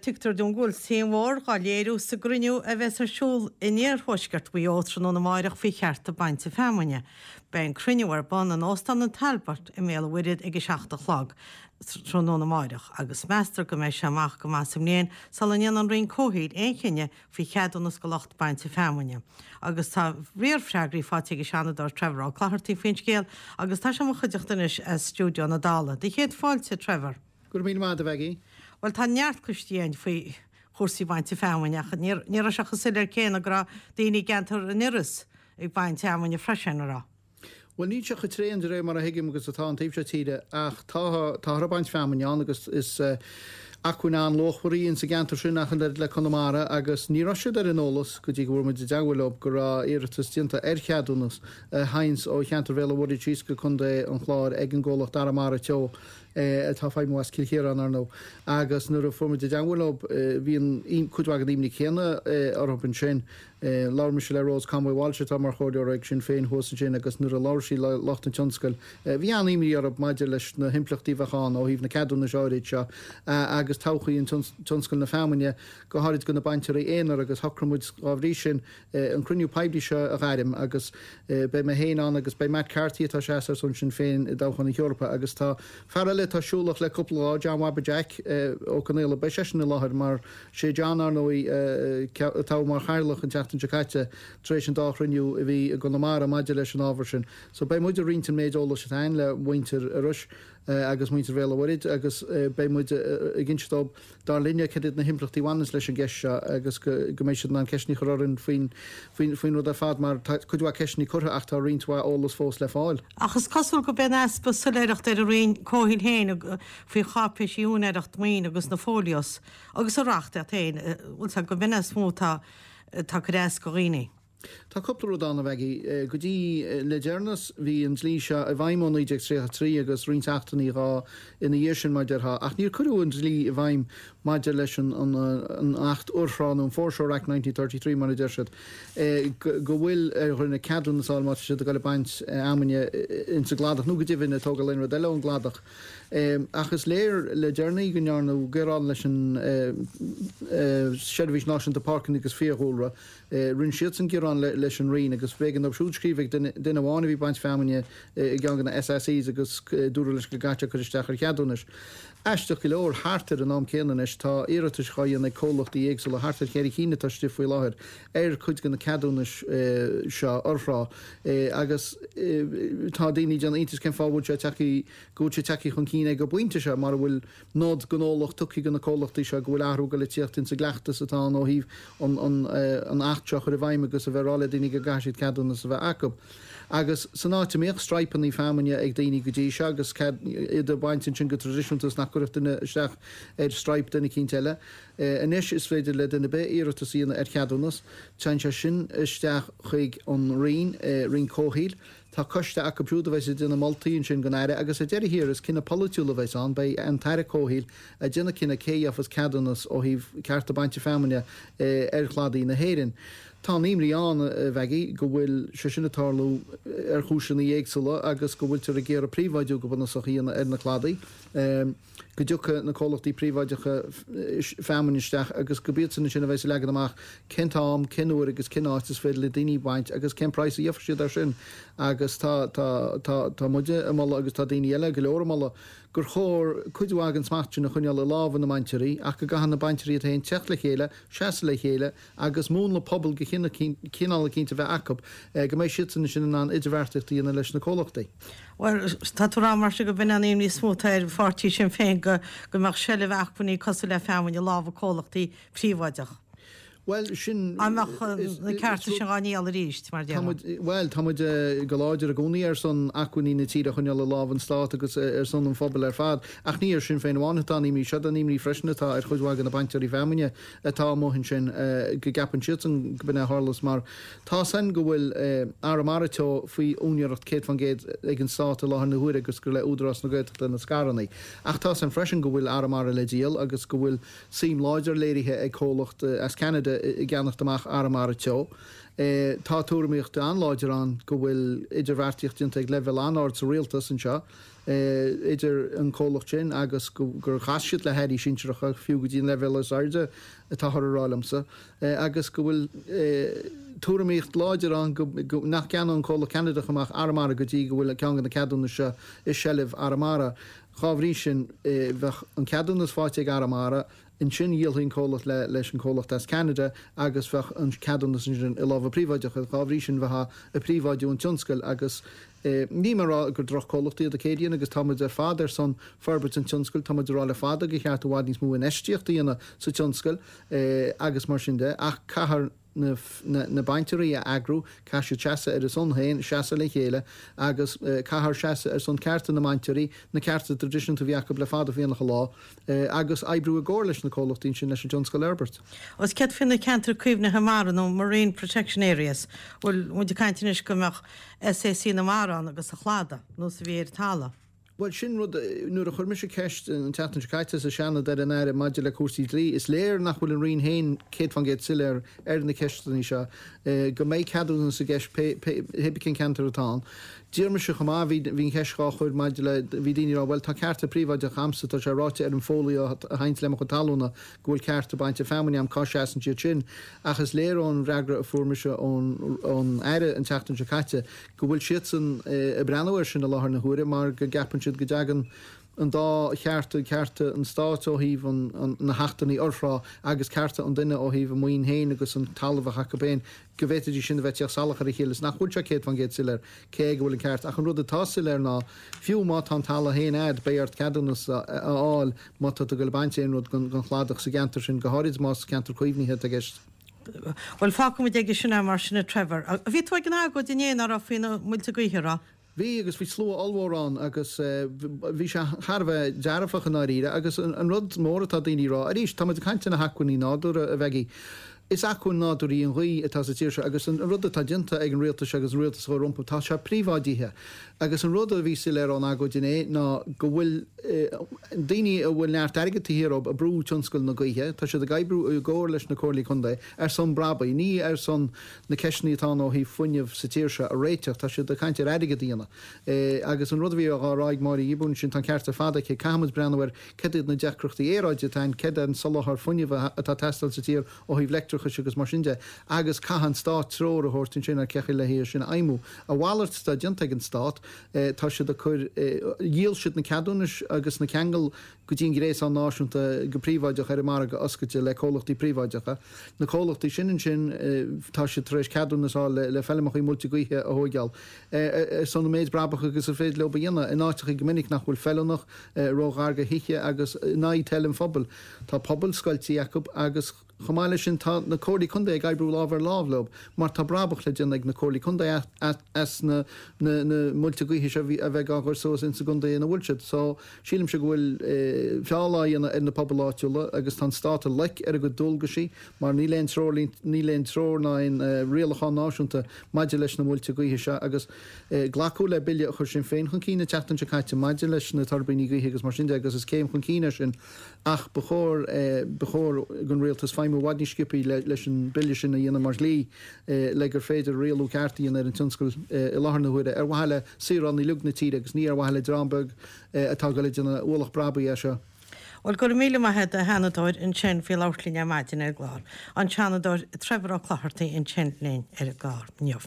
Artictor dún ghúil séhhar gá léirú sa gruniú a bheits ar siúl iníar thuisgart bhí ótran na maireach fao cheartta bainte fémaine. Ben cruniúar ban an óstan an talbart I méle wirid ag 7:00 tróna maireach agus meastar go méid seach go más samnéon sal an an rion cóhéad échéine fao cheadúnas go 8 bainte fémaine. Agus tá riorfreagraí fáte go seanadar Trevor á clahartí fin scéal agus tá sem chuideachtanis as stúdio na dála. Dí chéad fáilte Trevor. Gur mí má a bheigi? Well tá neart costíon faoi chósaí bainte fémaineach ní a seachas sidir céna gra daoine gentar an iris ag baint teamaine freisinrá. Well ní seach tréan de ré mar a hiigim agus atá an taobse tíide ach tá baint fémaineán agus is acuinán lochhuiíonn sa gantar sin nach le Connemara agus ní roiise ar an ólas go dtí bhfuir mu de dehfuilb go éiritas tianta cheadúnas hains ó cheantar bhéile bhí tíos go chun an chláir ag an ggólacht dar mar teo tá fáid más cilchéar an nó agus nuair a formid de dehfuilb bhíon chuidhagad ímní chéna orpan sin Laura Michelle Rose Conway Walsh tá mar chóidir ag sin féin hosa sin agus nuair a láirsí lecht an tionscail. Bhí an imí arab maidir leis na himplaachtíhán ó híh na ceadú na seáid seo agus táchaí an tionscail na fémaine go háid go na baintear éonar agus thocramúid áhrí sin an cruniú peibdí seo a gaiidim agus be me héán agus be Matt Carty tá sé son sin féin I dáchan na Eorpa agus tá fearile tásúlach le cúpla John Wabber Jack ó canéla be na láthir mar sé Johnar nóí tá mar chairlach an teachtain Jacaite trééis an dáchrinniu a bhí a Connemara maidir leis an ábhar sin. So bei muidir rinta méid óla se tain le muintir a ruis agus muintir bhéile bhid agus bei muid a ginstób dar linne cedid na himplachtí bhanas leis an gceise agus go méid an ceisní choráin faoin rud a fad mar chuidhá ceisní chutha ach tá rintá ólas fós le fáil. Agus cosúil go ben espa suléirecht ar a rion cóhinn héin fao chapéisiúnéirecht mín agus na fólios agus areachta a tain bhil go ben smótá tá rééis go riine. Tá coppla dána bheigi go dtí le déarnas bhí an slí se a bhaimón 1933 agus rionteachtaí rá ina dhé sin maidirtha ach níor chuú an slí a bhaim maidir leis an 8 uhrán an fórseoach 1933 mar deirsead go bhfuil chuna ceadún nasáil si a goile baint amine in sa gladach nó go dtíhanna tóga leon deile an gladach. Achas léir le déarnaí go nearnú gurán leis an Shedvís National Park agus fíorhólra rinn siad an gurán leis an rion agus fégan op siúdscríbh duine bháinna bhí baint fémaine I gangan na SSEs agus dúra leis go gaite chu isteach ar cheadúnas. Eisteach go leor hartar an am céanan is tá éiritas chaíon na cólachtaí éagsúil a hartar chéir chéine tá stifuil láthir chuid gan na ceadúnas seo orrá agus tá daoine dean intas cin fábhúil se gúte teí chun cíine go buinte se mar bhfuil nód gonólach tuí gan na cólachtaí se go bhfuil ahrú go le tíochttain sa gleachtas atá ó híh an 8 chu a bhaim agus a bheitrála daoine go gaiisiid ceadúnas a bheith acu. Agus san áte méoch streipan í fémaine ag daoine go dtí se agus iad a baintin sin go tradiisiúntas nach chuirh duine isteach streip duna cínteile. Inis is féidir le duna be éiritas íonna ar cheadúnas, tein se sin isteach chuig an rion cóhíil. Tá coiste a compúta bheits duna moltaíonn sin go éire agus a deidir hir is cinna polúla bheits an bei an teire cóhíil a duna cinna céafas ceadúnas ó híh cearta bainte fémaine ar chládaí na héirin. Tá níimrí an bheigi go bhfuil se sinna tarlú ar chúisina dhéagsúla agus go bhfuil tar a géar a príomhaidú go buna soíanana ar na chládaí. Go dúcha na cólachtaí príomhaidecha fémanisteach agus go bíanna sinna bheits legan amach cinám cinúir agus cinátas féidir le daoine baint agus cin praisa dhéofar siad ar sin agus tá muide amala agus tá daoine eile go leormala gur chóir chuidhhagan smachtú na chuneal le láhan na baintirí ach go gahan na baintirí a taon teach le chéile, seaasa le chéile agus mún le pobl go cinál cinnta bheith acab go méid siúna sin an idirhharrtaí na leis na cólachtaí. Well tá tú mar se go bin an éimní smóta ar fátí sin féin go mar selle bheachpaní cosú le fémaine lábh cólachtaí príomhaideach. Well sin amach na ceartta sin gáí all ríist mar well táid go láidir a gcóí ar son acuí na tíad a chunne le láhan stát agus ar son an fphobal ar fad ach níor sin féin bháinetá ní se an níí freisnatá ar chuidhhagan na bainteí fémaine atá móhin sin go gapan siút an go bin hálas mar tá san go bhfuil aramarato faoi úneacht cé fan géad ag an státa láhan na huair agus gur le údras na gaiit na scaranaí ach tá san freisin go bhfuil aramara le díal agus go bhfuil sim láidir léirithe ag cólacht as Canada i gceannach amach ar teo. Tá túraíocht anláidir an go bhfuil idirhhartíocht dionanta ag level anáir sa réaltas an seo, idir an cólacht sin agus gur chaisiid le heirí sinseach fiú go dtíon level airde atá rálamsa, agus go bhfuil túraíocht láidir an nach cean an cóla Canada amach armara go dtí go bhfuil ceangan na ceadúna se is sellh armara. Cháhrí sin bheith an ceadúnas fáte ag armara, in sin díalhín cólacht leis an cólacht as Canada agus bheith an ceadúnas sin i lábh príomhaideach a cháhrí sin bheitha a príomhaideú an tionscail agus ní marrá gur droch cólachtaí a cédíana agus táid ar fád son forbert an tionscail táid rála fáda go cheart bhád níos mú an eistíochttaíana sa tionscail agus mar sin de ach cahar na bainteí a agrú caiisiú teasa ar son hain seasa le chéile agus cahar seasa ar son cearta na mainteí na cearta tradition a bhíacha le fáda bhíonach lá agus ebrú a ggóir leis na cólachtín sin leis Johnscoil Herbert. Os cead finna cantar cuimhna hamara nó Marine Protection Areas bhfuil muidir caiintinis gomach SAC na marán agus a chláda nó sa bhíar talla. Well sin rud nuair a chuir mis ceist an tetan caiite a seanna de an air maidir le cuasí lí is léir nach bhfuil an rion hain cé fan géad siir ar na ceisteí seo go méid cadún sa gceist hebicin cantar atá. Díirme se chumá hín ceisá chuir maidir le bhí daoine bhfuil tá cearta príomhaide a chamsa tá sé ráite ar an fóliaí a haint le go talúna ghfuil cearta bainte fémini am cáisian tíir sin achas léirón reagra a fumise ón aire an teachtain se caiite go bhfuil siad san a breanhir sin a láthar na thuúra mar go gapan siad go deagan an dá cearta an stát ó híh na hataní orfrá agus cearta an duine ó híh muoin héin agus an talamh chacabéin go bhéidir sin bheitteach salachar chélas nach chuúte céad fan géad siir cé bhfuil an ceart ach an rud atá siir ná fiú má an talla héin ad béart ceannas áil má go le baintéon rud gan chláadach sa gentar sin goáid más ceantar chuomhníthe a gist. Well fácum ag sinna mar sinna Trevor. A bhí tú gan go dinéana a fina muilta gohirá. Bhí agus bhí slú allhórán agus bhí se Harbheith dearafach an áíre agus an rud mórtá daoine rá a ríis tá caiinte na hacuí nádú a bheigi. Is acún náúí an chuí atá sa tíirse agus an rud atá dinta ag an réaltas agus réaltas go rompa tá se príomhádíthe. agus an rud a bhí si le an agó diné ná go bhfuil daoine a bhfuil neart agatí hírob a brú tionscail na gaithe, Tá sé a gaibrú a ggóir leis na cóirlaí chunda ar son brabaí, ní ar son na ceisnaí tá ó hí funineh sa tíirse a réiteach tá sé de caiinte agadíana. Agus an rud bhí a ráig mar íbún sin tan ceart a fada ché camad brennhar cedid na deacrochttaí éráide tain ced an solachar funineh atá testal sa tír ó hí bhlectrucha agus mar sinnte agus caihan stát trór a hórtin sin ar cechi le hir sin aimú. A bhhaart sta dionta an stát tá si a chur díal siid na ceadúnis agus na cheangal go dtín grééis an náisiúnta go príomhaideach ar mar go oscaite le cólachtaí príomhaideacha. Na cólachtaí sin tá si éis ceadúnas le fellimach í multigaithe a hógeall. Son méid brabacha agus a féad le dhéanana in áiteach i gomininic nach bhfuil fellnach rógága hiiche agus náid tellim fphobal. Tá pobl scoiltí Jacob agus chomáile sin na cóirlaí chunda ag gaibrú lábhar lábhlob, mar tá brabach le déanana ag na cóirlaí chunda as na multigaithe a bheith águr sós in segunda na bhúlseid. So sílim se bhfuil feála in na poblláitiúla agus tá státa le ar a go dulgasí, mar níléon trór ná in rialachán náisiúnta maidir leis na multigaithe se agus ghlaú le bille chur sin féin chun cína teachtain se caiite maidir leis na tarbaíní gaithe agus mar sin agus is céim chun cíine sin ach bechór gon réaltas féimú wadní skipi leis an bille sin a dhéana mar lí le gur féidir réalú ceartaíon ar an tionscail i látharna huide ar bhile siran í lugna tí agus ní ar bhile Dramberg atá go le dena ólach brabaí a seo. Well go míle maithe a henadáid in sin fi láirlíne maidin ar glár. An teanadóir Trevor ó chláirtaí in sin léin ar a gár.